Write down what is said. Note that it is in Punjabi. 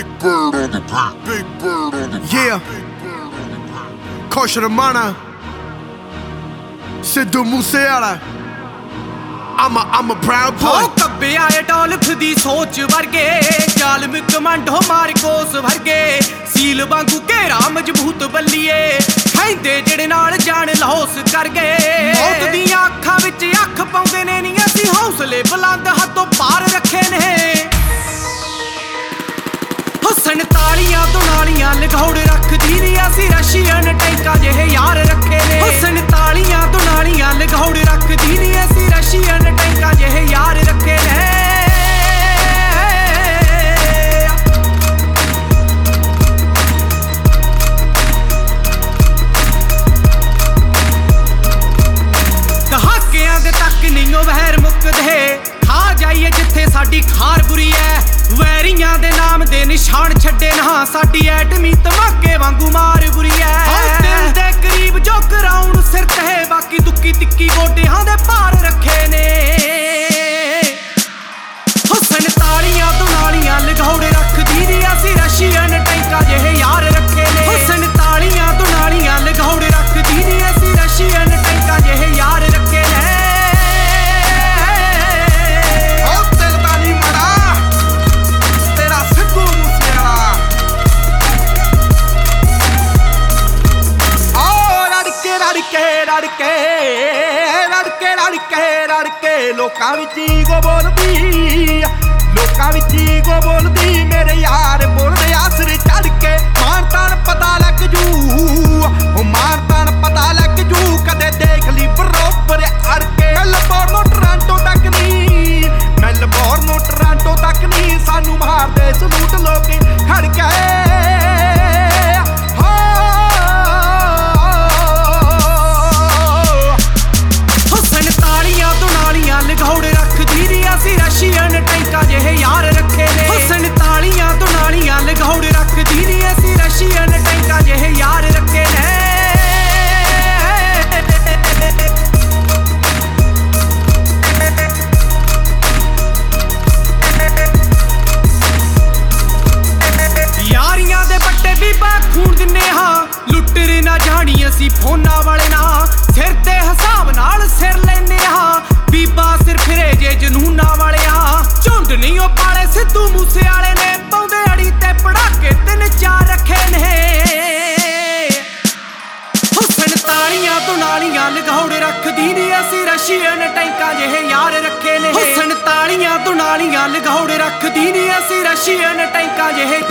Big bird on the beat. Big bird on the beat. Yeah. Kosher Mana. Sidhu Moosewala. I'm a proud boy. ਕੱਬੇ ਆਏ ਡੋਲਫ ਦੀ ਸੋਚ ਵਰਗੇ ਜ਼ਾਲਮ ਕਮਾਂਡੋ ਮਾਰਕੋਸ ਵਰਗੇ ਸੀਲ ਵਾਂਗੂ ਘੇਰਾ ਮਜ਼ਬੂਤ ਬੱਲੀਏ ਹੈਂਦੇ ਜਿਹੜੇ ਨਾਲ ਜਾਨ ਲਾਹੌਸ ਕਰ ਗਏ ਮੌਤ ਦੀਆਂ ਅੱਖਾਂ ਵਿੱਚ ਅੱਖ ਪਾਉਂਦੇ ਨੇ ਨੀ ਅਸੀਂ ਹੌਸਲੇ ਬੁਲੰਦ ਹੱਥੋਂ ਪਾਰ ਰੱਖੇ ਨੇ ਹੱਸਣ ਤਾਲੀਆਂ ਤੋਂ ਨਾਲੀਆਂ ਲਗਾਉੜ ਰੱਖਦੀ ਨੀ ਅਸੀਂ ਰਸ਼ੀਅਨ ਟੈਂਕਾਂ ਜਿਹੇ ਯਾਰ ਰੱਖੇ ਨੇ ਹੱਸਣ ਤਾਲੀਆਂ ਤੋਂ ਨਾਲੀਆਂ ਲਗਾਉੜ ਰੱਖਦੀ ਨੀ ਅਸੀਂ ਰਸ਼ੀਅਨ ਟੈਂਕਾਂ ਜਿਹੇ ਯਾਰ ਰੱਖੇ ਨੇ ਦਹਾਕਿਆਂ ਦੇ ਤੱਕ ਨਹੀਂ ਉਹ ਵਹਿਰ ਮੁੱਕਦੇ ਖਾ ਜਾਈਏ ਜਿੱਥੇ ਸਾਡੀ ਖਾਰ ਬੁਰੀ ਐ ਵੈਰੀਆਂ ਦੇ ਨਾਮ ਦੇ ਨਿਸ਼ਾਨ ਛੱਡੇ ਨਾ ਸਾਡੀ ਐਟਮੀ ਧਮਾਕੇ ਵਾਂਗੂ ਮਾਰ ਬੁਰੀ ਐ ਦਿਲ ਦੇ ਕਰੀਬ ਜੋ ਕਰਾਉਣ ਸਿਰ ਤੇ ਬਾਕੀ ਦੁੱਕੀ ਤਿੱਕੀ ਗੋਡਿਆਂ ਦੇ ਭਾਰ ਰੱਖੇ ਨੇ ਹੁਸਨ ਤਾਲੀਆਂ ਤੋਂ ਨਾਲੀਆਂ ਲਗਾਉੜ ਰੱਖਦੀ ਨੀ ਅਸੀਂ ਰਸ਼ੀਅਨ ਟੈਂਕਾਂ ਜਿਹੇ ਯਾਰ ਰੱਖੇ ਨੇ ਹੁਸਨ ਤਾਲੀਆਂ ਤੋਂ ਨਾਲੀਆਂ ਲਗਾਉੜ ਰੱਖਦੀ ਨੀ ਅਸੀਂ ਰਸ਼ੀਅਨ ਟੈਂਕਾਂ ਜਿਹੇ ਯਾਰ ਰੱਖੇ ਨੇ ਰੜਕੇ ਲੋਕਾਂ ਵਿੱਚ ਈਗੋ ਬੋਲਦੀ ਲੋਕਾਂ ਵਿੱਚ ਈਗੋ ਬੋਲਦੀ ਮੇਰੇ ਯਾਰ ਬੋਲਦੇ ਆਸਰੇ ਚੜ ਕੇ ਮਾਨ ਤਾਨ ਪਤਾ ਲੱਗ ਜੂ ਉਹ ਮਾਨ ਤਾਨ ਪਤਾ ਲੱਗ ਜੂ ਕਦੇ ਦੇਖ ਲਈ ਬਰੋਬਰ ਅੜ ਕੇ ਮੈਲਬੌਰਨ ਟੋਰਾਂਟੋ ਤੱਕ ਨਹੀਂ ਮੈਲਬੌਰਨ ਟੋਰਾਂਟੋ ਤੱਕ ਨਹੀਂ ਸਾਨੂੰ ਮਾਰਦੇ ਸਲੂਟ ਲੋਕ ਖੜ ਕੇ ਲਗਾਉੜ ਰੱਖਦੀ ਨੀ ਅਸੀਂ ਰਸ਼ੀਅਨ ਟੈਂਕਾਂ ਜਿਹੇ ਯਾਰ ਰੱਖੇ ਨੇ ਹੁਸਨ ਤਾਲੀਆਂ ਤੋਂ ਨਾਲੀਆਂ ਲਗਾਉੜ ਰੱਖਦੀ ਨੀ ਅਸੀਂ ਰਸ਼ੀਅਨ ਟੈਂਕਾਂ ਜਿਹੇ ਯਾਰ ਰੱਖੇ ਨੇ ਯਾਰੀਆਂ ਦੇ ਵੱਡੇ ਬੀਬਾ ਖੂਨ ਦਿੰਨੇ ਹਾਂ ਲੁੱਟਰ ਨਾ ਜਾਣੀ ਅਸੀਂ ਫੋਨਾਂ ਵਾਲੇ ਨਾ ਸਿਰ ਦੇ ਹਿਸਾਬ ਨਾਲ ਸਿਰ ਲੈਨੇ ਹਾਂ ਬੀਬਾ ਸਿਰ ਫਿਰੇ ਜੇ ਜਨੂਨਾਂ ਵਾਲਿਆ ਝੁੰਡ ਨਹੀਂ ਉਹ ਪਾਲੇ ਸਿੱਧੂ ਮੂਸੇ ਵਾਲੇ ਨੇ ਪਾਉਂਦੇ ਅੜੀ ਤੇ ਪੜਾਕੇ 3-4 ਰੱਖੇ ਨੇ ਹੁਸਨ ਤਾਲੀਆਂ ਤੋਂ ਨਾਲੀਆਂ ਲਗਾਉੜ ਰੱਖਦੀ ਨੀ ਅਸੀਂ ਰਸ਼ੀਅਨ ਟੈਂਕਾਂ ਜਿਹੇ ਯਾਰ ਰੱਖੇ ਨੇ ਹੁਸਨ ਤਾਲੀਆਂ ਤੋਂ ਨਾਲੀਆਂ ਲਗਾਉੜ ਰੱਖਦੀ ਨੀ ਅਸੀਂ ਰਸ਼ੀਅਨ ਟੈਂਕਾਂ ਜਿਹੇ